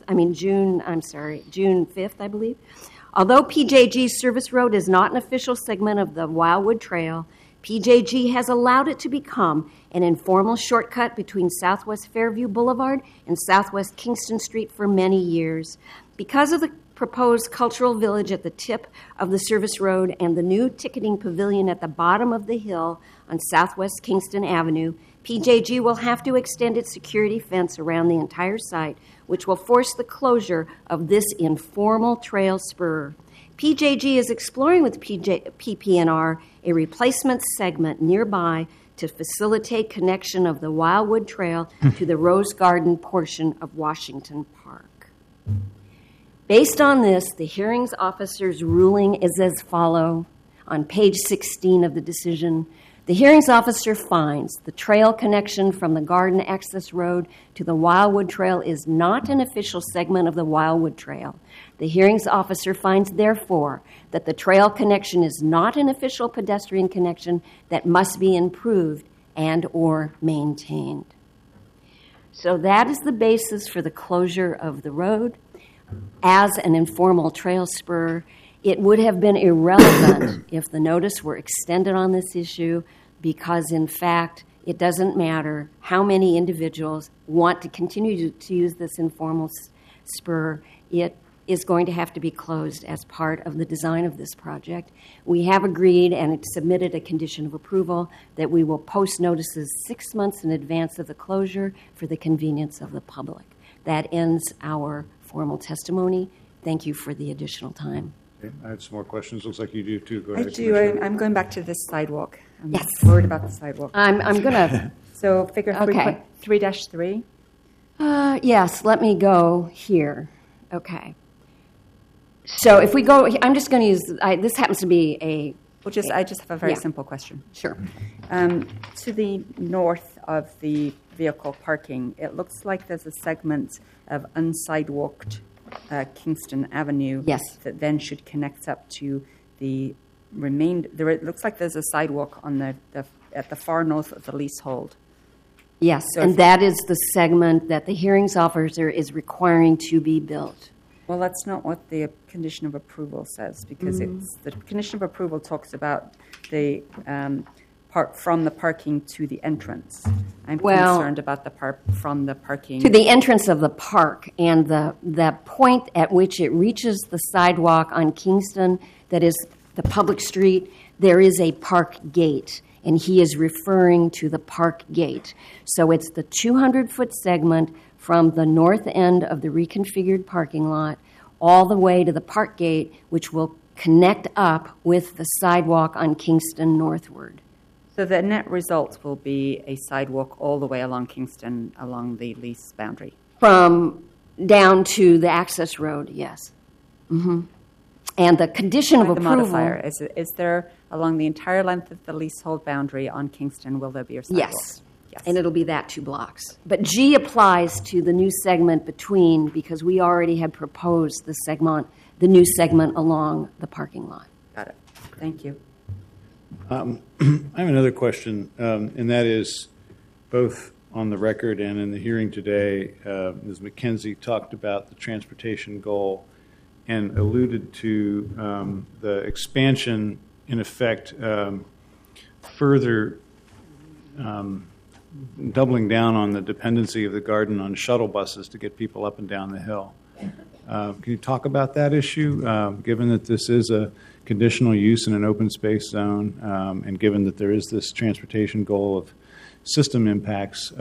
5th, I believe. Although PJG's service road is not an official segment of the Wildwood Trail, PJG has allowed it to become an informal shortcut between Southwest Fairview Boulevard and Southwest Kingston Street for many years. Because of the proposed cultural village at the tip of the service road and the new ticketing pavilion at the bottom of the hill on Southwest Kingston Avenue, PJG will have to extend its security fence around the entire site, which will force the closure of this informal trail spur. PJG is exploring with PPNR a replacement segment nearby to facilitate connection of the Wildwood Trail to the Rose Garden portion of Washington Park. Based on this, the hearings officer's ruling is as follows on page 16 of the decision. The hearings officer finds the trail connection from the Garden Access Road to the Wildwood Trail is not an official segment of the Wildwood Trail. The hearings officer finds, therefore, that the trail connection is not an official pedestrian connection that must be improved and or maintained. So that is the basis for the closure of the road as an informal trail spur. It would have been irrelevant if the notice were extended on this issue because, in fact, it doesn't matter how many individuals want to continue to use this informal spur. It is going to have to be closed as part of the design of this project. We have agreed and submitted a condition of approval that we will post notices 6 months in advance of the closure for the convenience of the public. That ends our formal testimony. Thank you for the additional time. Okay, I have some more questions. Looks like you do too. Go I ahead. do. I'm going back to this sidewalk. I'm Yes. worried about the sidewalk. I'm going to... So figure Okay. 3-3. Yes, let me go here. Okay. So if we go... I'm just going to use... this happens to be a... I just have a very Yeah. simple question. Sure. To the north of the vehicle parking, it looks like there's a segment of unsidewalked Kingston Avenue that then should connect up to the remainder. It looks like there's a sidewalk on at the far north of the leasehold. Yes, So and if- that is the segment that the hearings officer is requiring to be built. Well, that's not what the condition of approval says, because the condition of approval talks about the part from the parking to the entrance. I'm concerned about the part from the parking To the entrance of the park, and the point at which it reaches the sidewalk on Kingston, that is the public street, there is a park gate, and he is referring to the park gate. So it's the 200-foot segment from the north end of the reconfigured parking lot all the way to the park gate, which will connect up with the sidewalk on Kingston northward. So the net result will be a sidewalk all the way along Kingston, along the lease boundary. From down to the access road, yes. Mm-hmm. And the condition of The approval... modifier, is there, along the entire length of the leasehold boundary on Kingston, will there be a sidewalk? Yes. And it'll be that 2 blocks. But G applies to the new segment between, because we already had proposed the new segment along the parking lot. Got it. Thank you. I have another question, and that is both on the record and in the hearing today, Ms. McKenzie talked about the transportation goal and alluded to the expansion, in effect, further doubling down on the dependency of the garden on shuttle buses to get people up and down the hill. Can you talk about that issue, given that this is a conditional use in an open space zone, and given that there is this transportation goal of system impacts?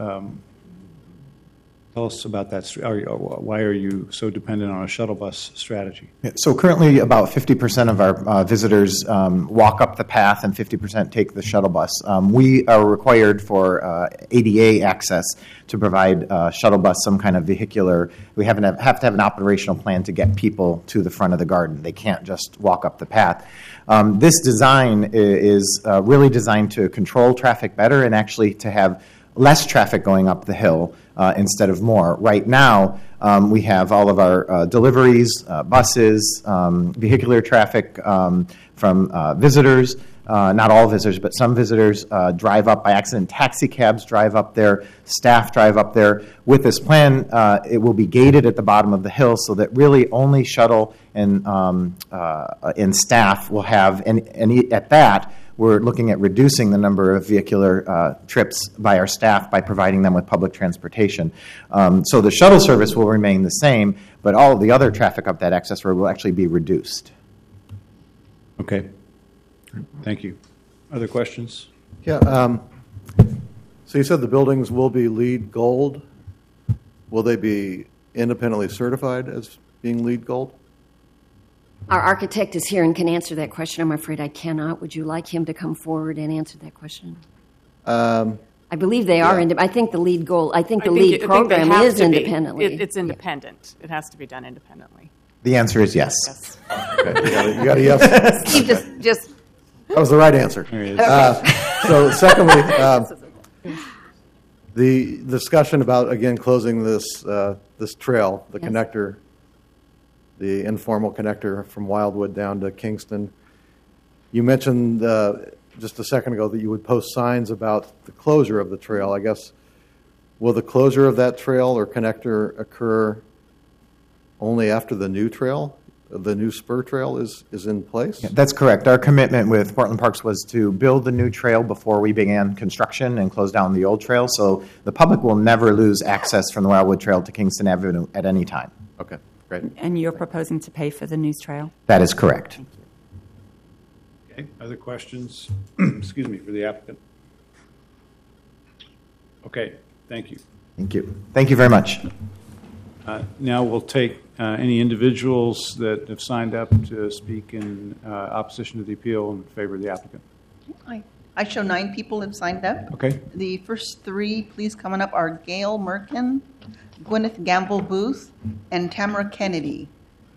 Tell us about that. Why are you so dependent on a shuttle bus strategy? So currently about 50% of our visitors walk up the path and 50% take the shuttle bus. We are required for ADA access to provide shuttle bus some kind of vehicular. We have to have an operational plan to get people to the front of the garden. They can't just walk up the path. This design is really designed to control traffic better and actually to have less traffic going up the hill instead of more. Right now, we have all of our deliveries, buses, vehicular traffic from visitors. Not all visitors, but some visitors drive up by accident. Taxi cabs drive up there. Staff drive up there. With this plan, it will be gated at the bottom of the hill so that really only shuttle and staff will have, and at that, we're looking at reducing the number of vehicular trips by our staff by providing them with public transportation. So the shuttle service will remain the same, but all of the other traffic up that access road will actually be reduced. Okay. Thank you. Other questions? Yeah. So you said the buildings will be LEED Gold. Will they be independently certified as being LEED Gold? Our architect is here and can answer that question. I'm afraid I cannot. Would you like him to come forward and answer that question? I believe they are. I think the LEED goal. I think the LEED program is independently. It's independent. It has to be done independently. The answer is yes. Okay, you got a yes. Steve, just. That was the right answer. So, secondly, the discussion about again closing this trail, the connector. The informal connector from Wildwood down to Kingston. You mentioned just a second ago that you would post signs about the closure of the trail. I guess, will the closure of that trail or connector occur only after the new trail, the new spur trail is in place? Yeah, that's correct. Our commitment with Portland Parks was to build the new trail before we began construction and close down the old trail, so the public will never lose access from the Wildwood Trail to Kingston Avenue at any time. Okay. Great. And you're proposing to pay for the news trail? That is correct. Okay. Other questions? Excuse me, for the applicant. Okay. Thank you. Thank you. Thank you very much. Now we'll take any individuals that have signed up to speak in opposition to the appeal in favor of the applicant. I show 9 people have signed up. Okay. The first 3, please, coming up are Gail Merkin, Gwyneth Gamble Booth, and Tamara Kennedy.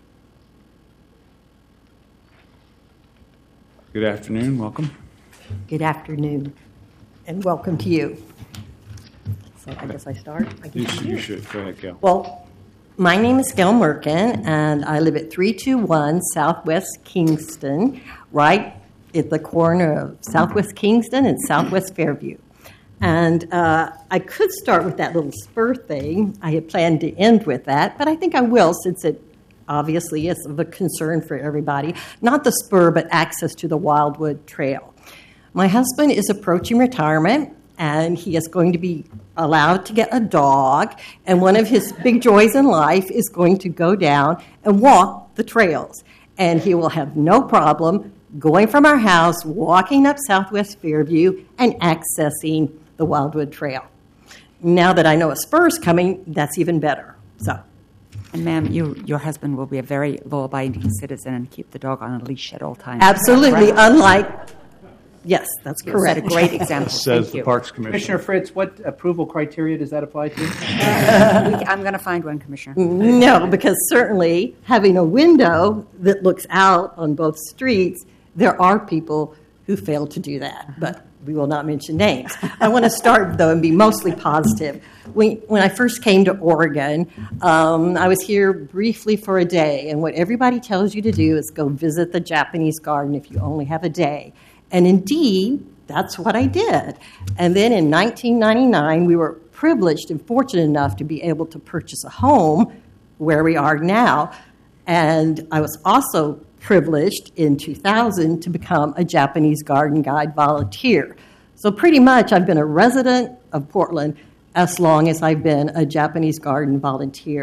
Good afternoon. Welcome. Good afternoon, and welcome to you. So I guess I start? You should. Go ahead, Gail. Well, my name is Gail Merkin, and I live at 321 Southwest Kingston, right at the corner of Southwest Kingston and Southwest Fairview. And I could start with that little spur thing. I had planned to end with that, but I think I will since it obviously is of a concern for everybody. Not the spur, but access to the Wildwood Trail. My husband is approaching retirement, and he is going to be allowed to get a dog, and one of his big joys in life is going to go down and walk the trails. And he will have no problem going from our house, walking up Southwest Fairview, and accessing the Wildwood Trail. Now that I know a spur's coming, that's even better. So, and ma'am, your husband will be a very law-abiding citizen and keep the dog on a leash at all times. Absolutely, unlike. Yes, that's correct. A great example. Says Thank the you. Parks Commissioner. Commissioner Fritz, what approval criteria does that apply to? I'm going to find one, Commissioner. No, because certainly having a window that looks out on both streets, there are people who fail to do that, but we will not mention names. I want to start, though, and be mostly positive. When I first came to Oregon, I was here briefly for a day, and what everybody tells you to do is go visit the Japanese garden if you only have a day. And indeed, that's what I did. And then in 1999, we were privileged and fortunate enough to be able to purchase a home where we are now. And I was also privileged in 2000 to become a Japanese garden guide volunteer. So pretty much I've been a resident of Portland as long as I've been a Japanese garden volunteer.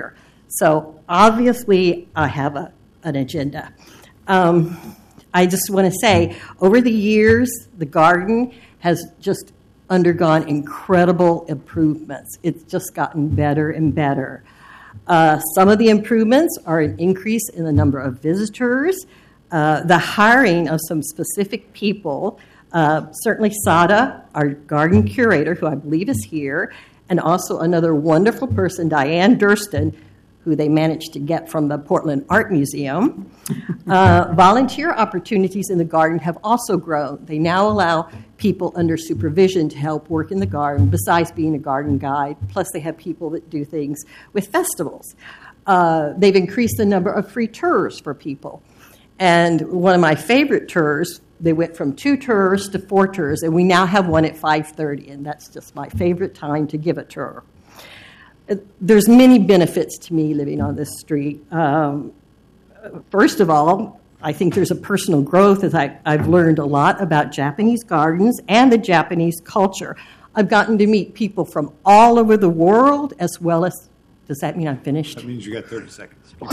So obviously, I have an agenda. I just want to say, over the years, the garden has just undergone incredible improvements. It's just gotten better and better. Some of the improvements are an increase in the number of visitors, the hiring of some specific people, certainly Sada, our garden curator, who I believe is here, and also another wonderful person, Diane Durston, who they managed to get from the Portland Art Museum. Volunteer opportunities in the garden have also grown. They now allow people under supervision to help work in the garden, besides being a garden guide. Plus, they have people that do things with festivals. They've increased the number of free tours for people. And one of my favorite tours, they went from 2 tours to 4 tours, and we now have one at 5:30, and that's just my favorite time to give a tour. There's many benefits to me living on this street. First of all, I think there's a personal growth as I've learned a lot about Japanese gardens and the Japanese culture. I've gotten to meet people from all over the world, as well as, does that mean I'm finished? That means you got 30 seconds.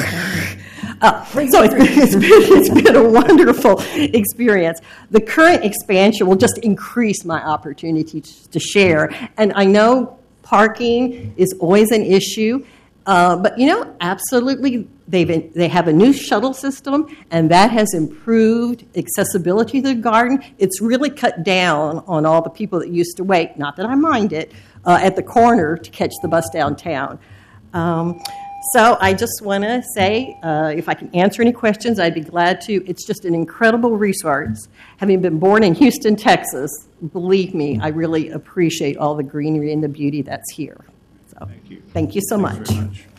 So it's been a wonderful experience. The current expansion will just increase my opportunity to share. And I know parking is always an issue, but absolutely, they have a new shuttle system, and that has improved accessibility to the garden. It's really cut down on all the people that used to wait, not that I mind it, at the corner to catch the bus downtown. So I just want to say, if I can answer any questions, I'd be glad to. It's just an incredible resource. Having been born in Houston, Texas, believe me, I really appreciate all the greenery and the beauty that's here. So, thank you so much.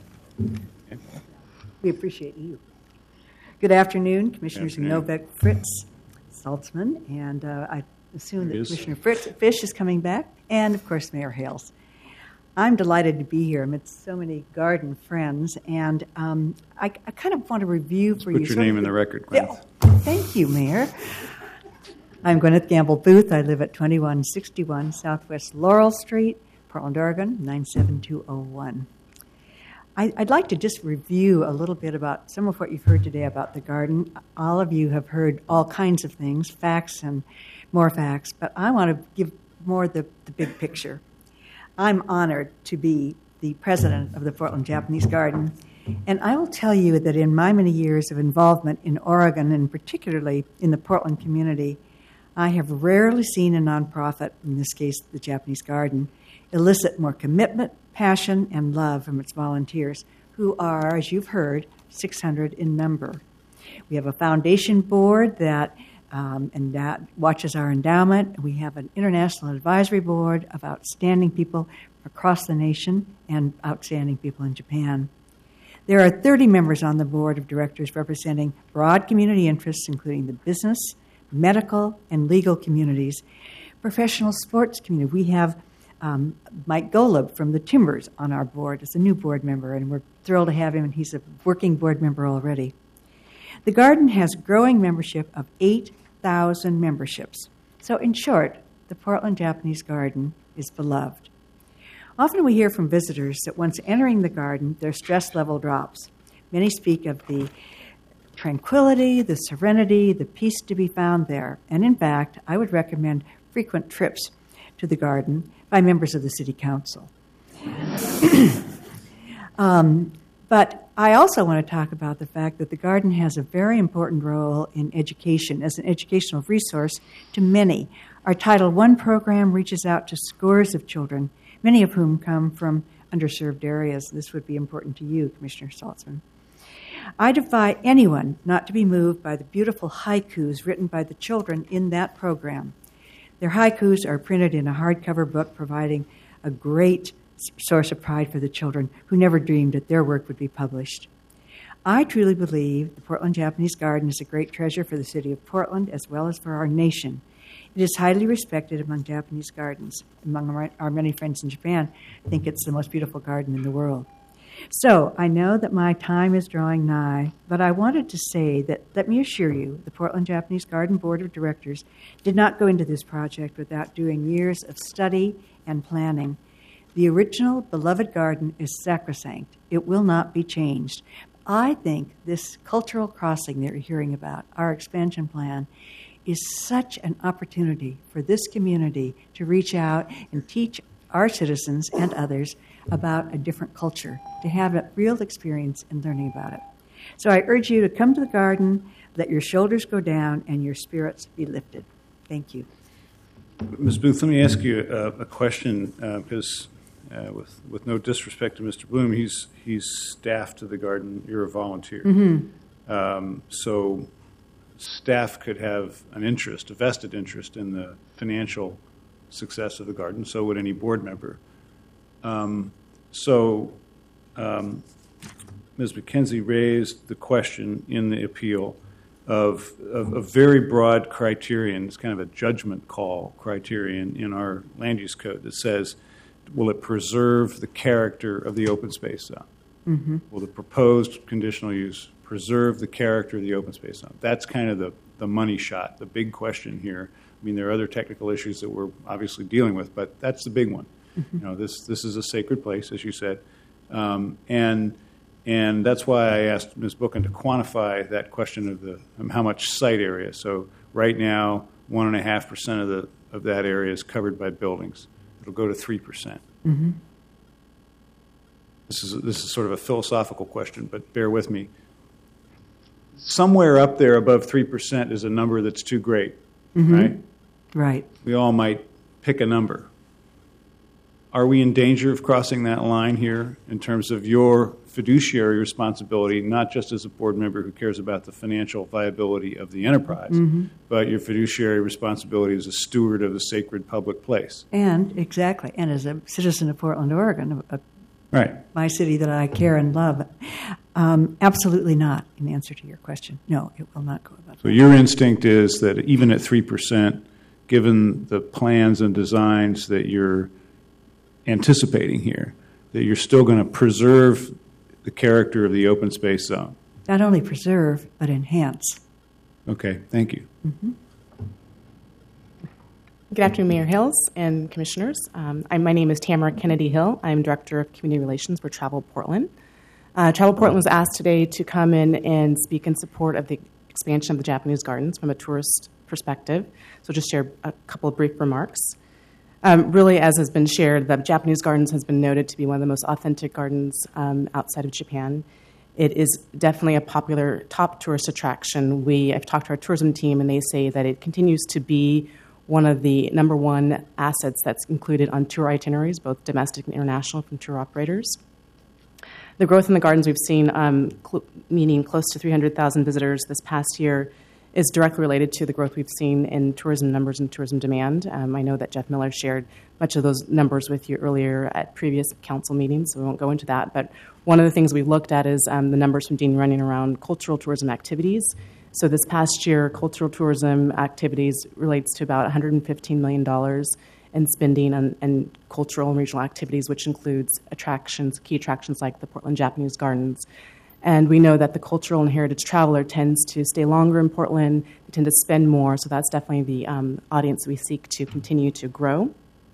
We appreciate you. Good afternoon, Commissioners Novak, Fritz, Saltzman, and I assume that Commissioner Fish is coming back, and of course Mayor Hales. I'm delighted to be here amidst so many garden friends, and I kind of want to review for you. Put your name in the record, Gwyneth. Thank you, Mayor. I'm Gwyneth Gamble Booth. I live at 2161 Southwest Laurel Street, Portland, Oregon, 97201. I'd like to just review a little bit about some of what you've heard today about the garden. All of you have heard all kinds of things, facts and more facts, but I want to give more the big picture. I'm honored to be the president of the Portland Japanese Garden, and I will tell you that in my many years of involvement in Oregon, and particularly in the Portland community, I have rarely seen a nonprofit, in this case the Japanese Garden, elicit more commitment, passion, and love from its volunteers, who are, as you've heard, 600 in number. We have a foundation board that watches our endowment. We have an international advisory board of outstanding people across the nation and outstanding people in Japan. There are 30 members on the board of directors representing broad community interests, including the business, medical, and legal communities, professional sports community. We have Mike Golub from the Timbers on our board as a new board member, and we're thrilled to have him, and he's a working board member already. The garden has growing membership of 8,000 memberships. So in short, the Portland Japanese Garden is beloved. Often we hear from visitors that once entering the garden, their stress level drops. Many speak of the tranquility, the serenity, the peace to be found there. And in fact, I would recommend frequent trips to the garden by members of the City Council. But I also want to talk about the fact that the garden has a very important role in education as an educational resource to many. Our Title I program reaches out to scores of children, many of whom come from underserved areas. This would be important to you, Commissioner Saltzman. I defy anyone not to be moved by the beautiful haikus written by the children in that program. Their haikus are printed in a hardcover book, providing a great source of pride for the children who never dreamed that their work would be published. I truly believe the Portland Japanese Garden is a great treasure for the city of Portland as well as for our nation. It is highly respected among Japanese gardens. Among our many friends in Japan, I think it's the most beautiful garden in the world. So I know that my time is drawing nigh, but I wanted to say that, let me assure you, the Portland Japanese Garden Board of Directors did not go into this project without doing years of study and planning. The original beloved garden is sacrosanct. It will not be changed. I think this cultural crossing that you're hearing about, our expansion plan, is such an opportunity for this community to reach out and teach our citizens and others about a different culture, to have a real experience in learning about it. So I urge you to come to the garden, let your shoulders go down, and your spirits be lifted. Thank you. Ms. Booth, let me ask you a question, because with no disrespect to Mr. Bloom, he's staff to the garden. You're a volunteer. So staff could have an interest, a vested interest in the financial success of the garden. So would any board member. Ms. McKenzie raised the question in the appeal of a very broad criterion. It's kind of a judgment call criterion in our land use code that says, will it preserve the character of the open space zone? Mm-hmm. Will the proposed conditional use preserve the character of the open space zone? That's kind of the money shot, the big question here. I mean, there are other technical issues that we're obviously dealing with, but that's the big one. Mm-hmm. You know, this is a sacred place, as you said, and that's why I asked Ms. Bookin to quantify that question of how much site area. So right now, 1.5% of that area is covered by buildings. It'll go to 3%. Mm-hmm. This is sort of a philosophical question, but bear with me. Somewhere up there above 3% is a number that's too great, Mm-hmm. right? Right. We all might pick a number. Are we in danger of crossing that line here in terms of your fiduciary responsibility, not just as a board member who cares about the financial viability of the enterprise, Mm-hmm. but your fiduciary responsibility as a steward of the sacred public place? And as a citizen of Portland, Oregon, Right. my city that I care and love, absolutely not, in answer to your question. No, it will not go above. So your instinct is that even at 3%, given the plans and designs that you're anticipating here, that you're still going to preserve the character of the open space zone. Not only preserve, but enhance. Okay, thank you. Mm-hmm. Good afternoon, Mayor Hills and Commissioners. My name is Tamara Kennedy Hill. I'm Director of Community Relations for Travel Portland. Travel Portland was asked today to come in and speak in support of the expansion of the Japanese Gardens from a tourist perspective. So just share a couple of brief remarks. Really, as has been shared, the Japanese Gardens has been noted to be one of the most authentic gardens outside of Japan. It is definitely a popular top tourist attraction. I've talked to our tourism team, and they say that it continues to be one of the number one assets that's included on tour itineraries, both domestic and international, from tour operators. The growth in the gardens we've seen, meaning close to 300,000 visitors this past year, is directly related to the growth we've seen in tourism numbers and tourism demand. I know that Jeff Miller shared much of those numbers with you earlier at previous council meetings, so we won't go into that. But one of the things we looked at is the numbers from Dean Runyon around cultural tourism activities. So this past year, cultural tourism activities relates to about $115 million in spending on cultural and regional activities, which includes key attractions like the Portland Japanese Gardens. And we know that the cultural and heritage traveler tends to stay longer in Portland, they tend to spend more, so that's definitely the audience we seek to continue to grow.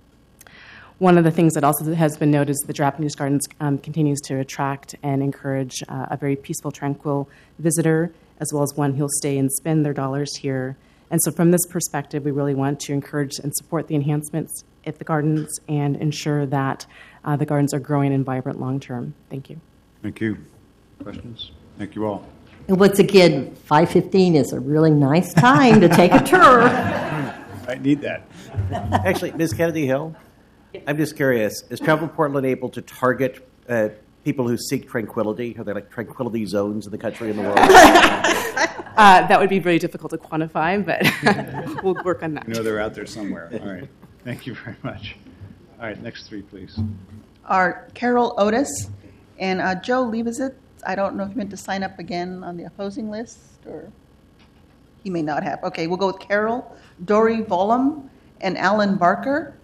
One of the things that also has been noted is the Japanese Gardens continues to attract and encourage a very peaceful, tranquil visitor, as well as one who'll stay and spend their dollars here. And so from this perspective, we really want to encourage and support the enhancements at the gardens and ensure that the gardens are growing and vibrant long term. Thank you. Thank you. Questions? Thank you all. And once again, 5:15 is a really nice time to take a tour. I need that. Actually, Ms. Kennedy Hill, I'm just curious, is Travel Portland able to target people who seek tranquility? Are there like tranquility zones in the country and the world? That would be very difficult to quantify, but we'll work on that. You know they're out there somewhere. All right. Thank you very much. All right, next three, please. Are Carol Otis and Joe Leibovitz. I don't know if you meant to sign up again on the opposing list, or he may not have. Okay, we'll go with Carol, Dory Vollum, and Alan Barker.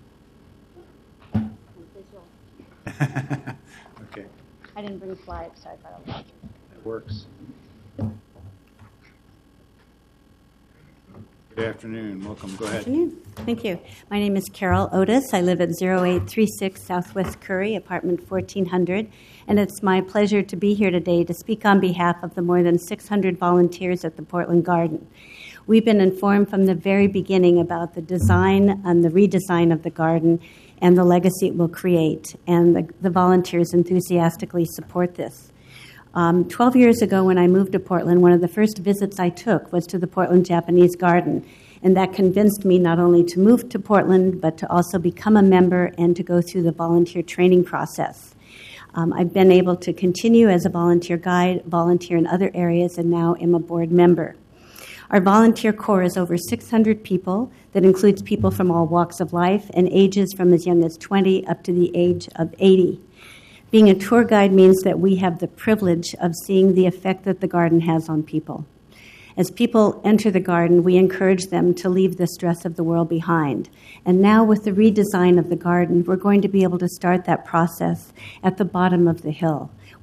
Okay. I didn't bring slides, so I thought I'll That works. Good afternoon. Welcome. Go ahead. Afternoon. Thank you. My name is Carol Otis. I live at 0836 Southwest Curry, apartment 1400, and it's my pleasure to be here today to speak on behalf of the more than 600 volunteers at the Portland Garden. We've been informed from the very beginning about the design and the redesign of the garden and the legacy it will create, and the volunteers enthusiastically support this. 12 years ago, when I moved to Portland, one of the first visits I took was to the Portland Japanese Garden, and that convinced me not only to move to Portland, but to also become a member and to go through the volunteer training process. I've been able to continue as a volunteer guide, volunteer in other areas, and now am a board member. Our volunteer corps is over 600 people that includes people from all walks of life and ages from as young as 20 up to the age of 80. Being a tour guide means that we have the privilege of seeing the effect that the garden has on people. As people enter the garden, we encourage them to leave the stress of the world behind. And now with the redesign of the garden, we're going to be able to start that process at the bottom of the hill.